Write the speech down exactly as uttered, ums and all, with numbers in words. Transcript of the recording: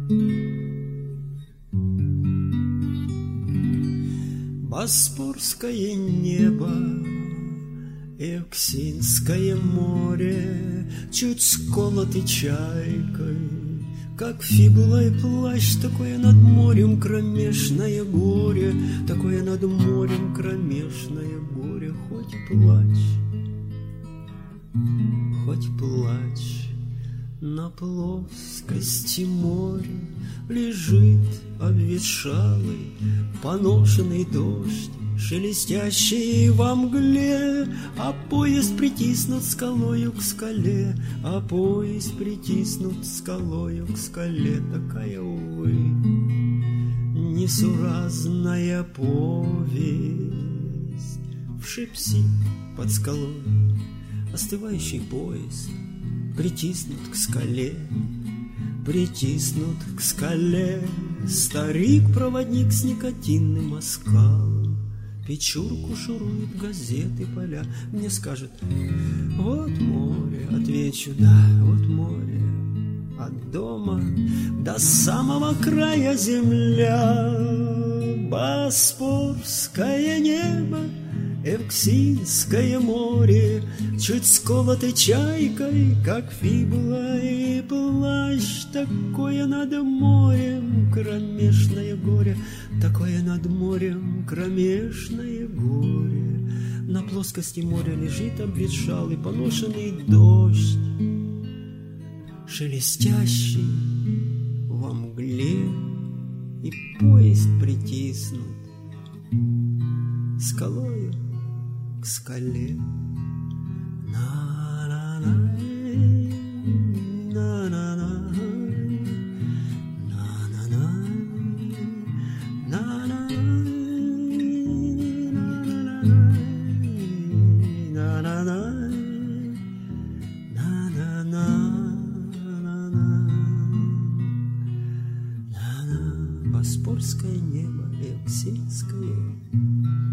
Боспорское небо, Евксинское море, чуть сколоты чайкой, как фибула и плащ, такое над морем кромешное горе, такое над морем кромешное горе, хоть плачь, хоть плачь. На плоскости моря лежит обветшалый, поношенный дождь, шелестящий во мгле, а поезд притиснут скалою к скале, а поезд притиснут скалою к скале. Такая, увы, несуразная повесть. В Шипси под скалой остывающий поезд притиснут к скале, притиснут к скале. Старик-проводник с никотинным оскалом печурку шурует газеты поля. Мне скажет: вот море, отвечу: да, вот море. От дома до самого края земля, Боспорское небо, Евксинское море, чуть сколоты чайкой, как фибула и плащ. Такое над морем кромешное горе, такое над морем кромешное горе. На плоскости моря лежит обветшалый, поношенный дождь, шелестящий во мгле, и поезд притиснут скалою к скале. На-на-на, на-на-на, на-на-на, на-на-на, на-на-на, на-на-на. Боспорское небо, Евксинское